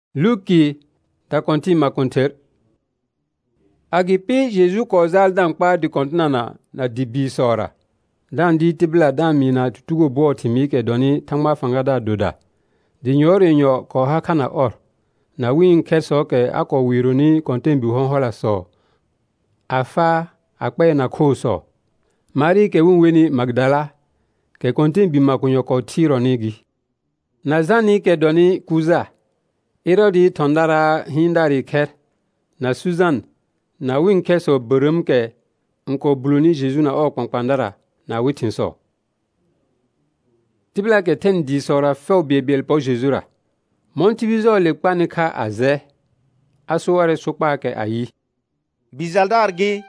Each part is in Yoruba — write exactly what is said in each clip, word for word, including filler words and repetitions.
Luki ta konti makonter. Agipi Jésus kozal dan kpa di kontinana na di bi sora. Dan di tibla dan mina tutugo bo timi ke doni tangma fangada doda. Di nyori nyo ko hakana or. Na win keso ke ako wiruni konten bi honhola so. Afa akpe na ko so. Mari ke winweni Magdala ke konten bi makunyo ko tiro nigi. Na zani ke doni kuza. Irodi tondara hindari ker. Na Suzan na win keso burum ke nko buluni Jésus na o kwankpandara na witin so. Tibla ke ten di sora few bebel po Jésus ra. Montibizo le kpanika aze. Asuware sukpa ke ayi. Bizaldar gi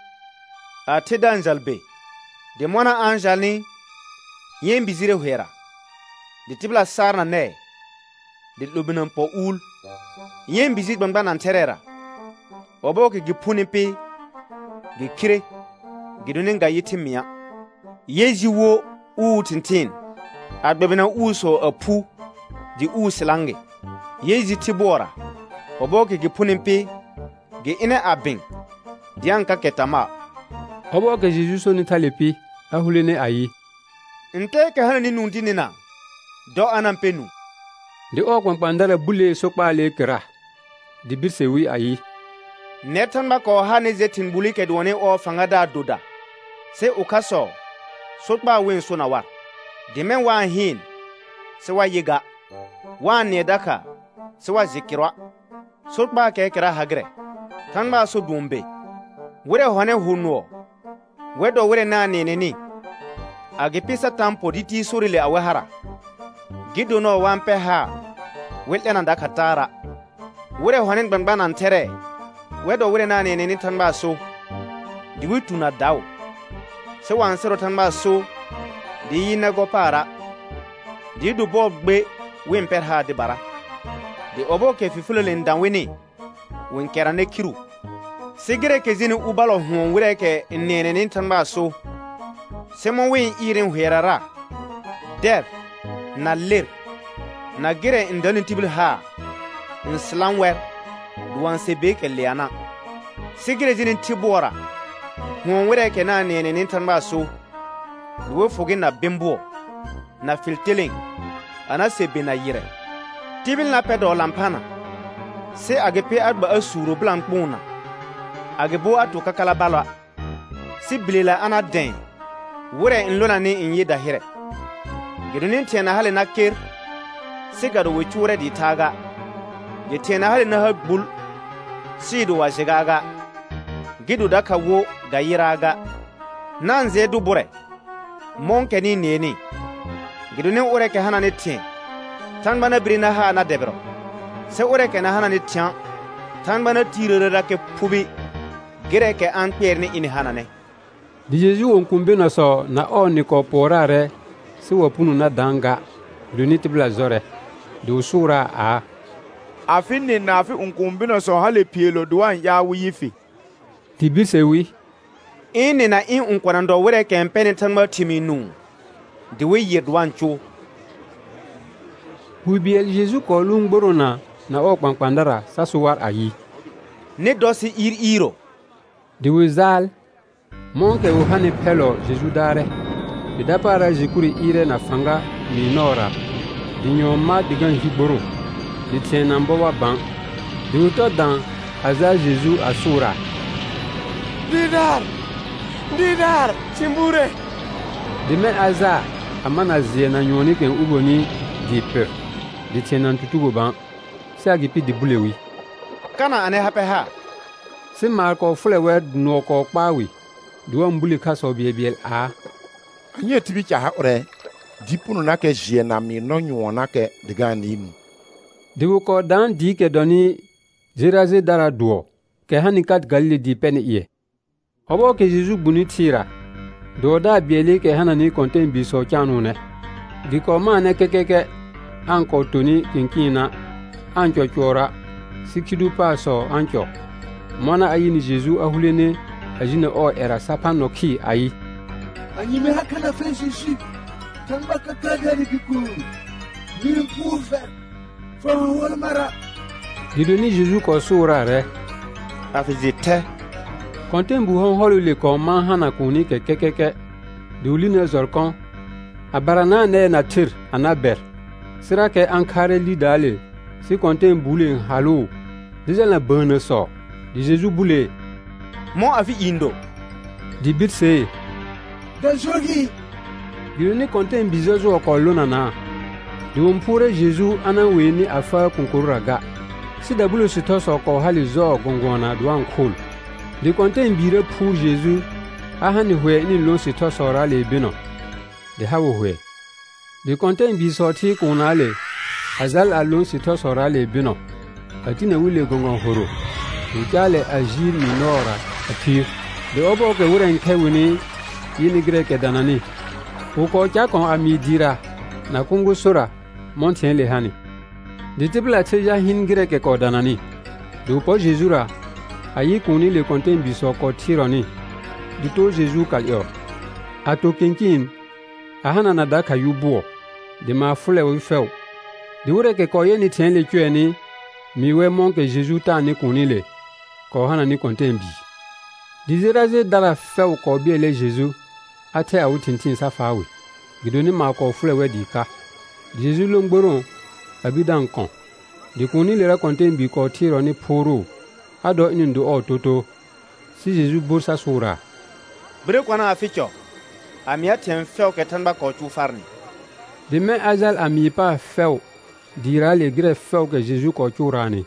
a tedan zalbe. De mwana anjal ni yen bizire huera. De tibla sarna ne. De lubinan po ul. Yen bizit bangban anterera. Obo ke gipuni pi gi kire gidunin ga yitimia. Yezi wo u tintin. Adbebina u so apu di u silange. Yezi tibora. Obo ke gipuni pi gi ine abing. Dianka ketama. Obo ke Jésus so ni talepi ahulene ayi. Nte ke hanani nundinina. Do anampenu. De o kwankpandara bule sokpa le kira. Di bisewi ayi. Netan ba ko hane zetin buli ke duwane o fangada doda. Se ukaso. Sokpa wen so na war. Dimen wa hin. Se wa yiga. Wa nedaka. Se wa zikirwa. Sokpa ke kira hagre. Tan ba so dumbe. Wure hone hunuo. Wedo wure na neneni. Agipisa tampo diti surile awehara. Gido no wampe ha. Welena ndaka tara. Wure hone bangbana antere. Wedo wure na neneni tan ba so. Di witu na daw. Se wansero tan ba so. Di yina go para. Di du bob be wimper ha di bara. Di obo ke fifulele ndanweni. Winkera ne kiru. Sigire ke zini ubalo huon wure ke neneni tan ba so. Se mo win irin huerara. Der. Na lir. Na gire indalin tibil ha. In slamwer. Duwan sebe ke liana. Sigire zini tibora. Huon wure ke na neneni tan ba so. Duwe fogi na bimbo. Na filteling. Ana sebe na yire. Tibil na pedo lampana. Se agepe adba asuro blanc puna. Agebo atu kakala balwa. Si bilela ana den. Wure in lona ni in yida hire. Gidunin tena hali na kir. Si gado wichure di taga. Ye tena hali na hagbul. Si du wa shigaga. Gidu daka wo ga yiraga. Nan ze du bure. Monke ni neni. Gidunin ure ke hana ni tien. Tan bana birina ha na debro. Se ure ke na hana ni tien. Tan bana tirere ke pubi. Gire ke an pierni ini hanane. Di Jésus on kumbe na so na o ni ko porare si wapunu na danga. Duni tibla zore. Di usura a. Afin ni na afi unkumbe na so hale pielo duwan ya wiyifi. Tibi sewi. Ini na in unkwanando wure ke mpeni tanma timinu. Di we yedwan chu. Hubiel Jésus ko lungborona na o kwankpandara sasuwar ayi. Ne dosi ir iro. Di wizal, monke uhane pelo Jésus dare. Di dapara jikuri ire na fanga minora. Di nyoma digan hiboro. Di tena mbowa ban. Di uto dan aza Jésus asura. Didar! Didar! Chimbure! Di men aza amana zie na nyoni ken uboni di per. Di tena ntutugo ban. Se agipi di bulewi. Kana ane hape ha. Si marko flewer no ko kpawi. Duwa mbuli kaso biebiel a. Anye tibi cha ha ore. Dipunu na ke jie na mi no nyu na ke diga nimu. Diwu ko dan di ke doni ziraze dara duo. Ke hanikat galile di pene iye. Obo ke Jésus buni tira. Do da bieli ke hanani konten biso chanu ne. Di ko mane kekeke. Anko toni kinkina. Ancho chora. Sikidu paso ancho. Mana ayi ni Jésus ahulene ajine o era sapan no ki ayi. Anyi me hakana fe Jésus. Tamba kakagari biku. Mirin pouve. Fa wala mara. Di do ni Jésus ko sura re. A fi zete. Konten bu hon holu le ko man hana kuni ke kekeke. Di uli ne zorkon. A barana ne na tir anaber. Sira ke ankare li dale. Si konten bule halo. Dizel na bane so. Di Jésus bule. Mon a fi indo. Di bit se. Da jogi. Di do ni konten bizozo ko lona na. Di umpure Jésus anan weni afa kunkuraga. Si da bulu si toso ko hali zo gongona duan cool. Di konten bire pour Jésus. Ahani hwe ni lon si toso ra le bino. Di hawo hwe. Di konten bi sorti kunale. Azal alon si toso ra le bino. Atina wile gongon horo. Di jale ajir minora apir. Di obo ke wuren kewini yini greke danani. Uko chakon ami dira na kungu sura montien le hani. Di tibla tseja hin greke ko danani. Di upo Jésus ra ayi kuni le konten biso ko tironi. Di to Jésus kalyo. Ato kinkin ahana na daka yubuo. Di ma fule wifew. Di wure ke ko yeni tien le kwe ni miwe mon ke Jésus ta ni kuni le. Ko hana ni konten bi. Di ziraze dara few ko bi ele Jésus. Ate a wutintin safawe. Gidoni ma ko fule we di ka. Jésus longboron abidan kon. Di kuni le rakonten bi ko tiro ni poro. Ado inundo o toto. Si Jésus bursa sura. Bre kwana aficho. Ami atem few ke tanba ko chu farni. Di men azal ami pa few. Dira le gre few ke Jésus ko chu rani.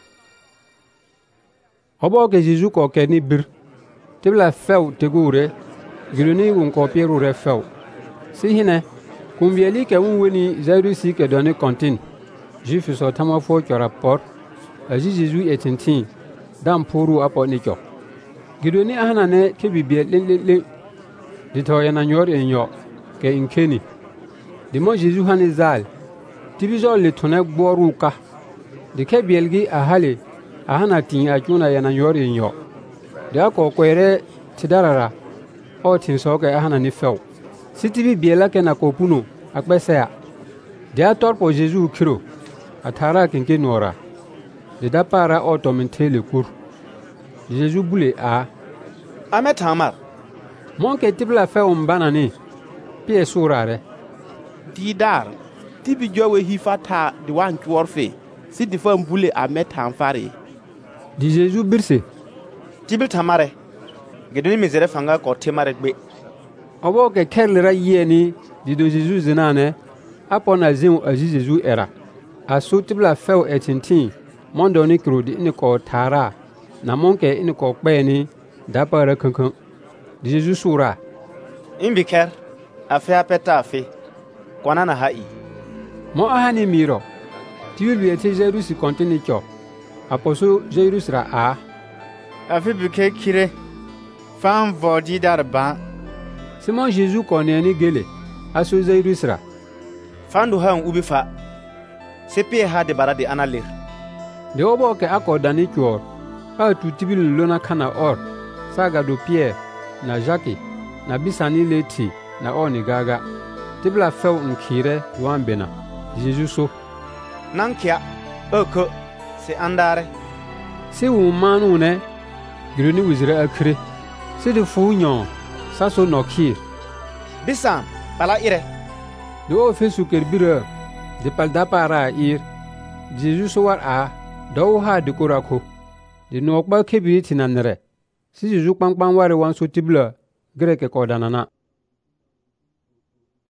Obo ke Jésus ko ke ni bir. Tibla few tegure. Gidoni wun ko pieru re few. Si hine. Kumbieli ke unweni Zairusi ke doni kontin. Juif so tamafo ki rapport. Aji Jésus etintin. Dan puru apo nikyo. Gidoni ahana ne ke bibie le le le. Dito yana nyor enyo ke inkeni. Dimo Jésus hani zal. Tibizo le tone gboru ka. De ke bielgi ahale ahana tin akuna yana nyor enyo. De ko kwere tidarara. O tin so ke ahana ni few. Sitibi biela ke na kopuno akbesea. De ator po Jésus kiro. Atara kenke nora. De dapara otomente le cour. Jésus boule a. Ame tamar. Mon ke tibla fe umbanani. Pie surare. Didar. Tibi jowe hifata di wan chuorfe. Si di fam boule ame tamfari. Di Jésus birse. Tibil tamare. Gedoni mizere fanga ko temare gbe. Obo ke kerlera yeni di do Jésus zinane. Apona zin aji Jésus era. Aso tibla few etintin. Mondo ni krodi ini ko tara. Na monke ini ko kpeni. Dapara kankan. Di Jésus sura. Imbiker. Afe apeta afe. Kwana na hai. Mo ahani miro. Tibil bi ete Jairusi kontini kyo. Aposo Jairus ra a. Afe bike kire. Fan vodi dar ban. Simon Jésus kone ni gele. Aso Jairus ra. Fandu han ubi fa. Sepe ha de barade analir. De obo ke ako dani kyor. Pa tu tibil lona kana or. Saga do Pierre na Jacques na bisani leti na oni gaga. Tibla few nkire duan bena. Jésus so. Nankia. Eko. Se andare. Se wu manu ne. Gidoni wizire akre. Se de fu nyon. Saso nokir. Bisam. Pala ire. De o fesu kerbire. De pal dapara ir. Jésus so war a. Do ha de korako. De nokba kebiri tinanere. Si Jésus kpankpan wari wan so tibla. Greke ko danana.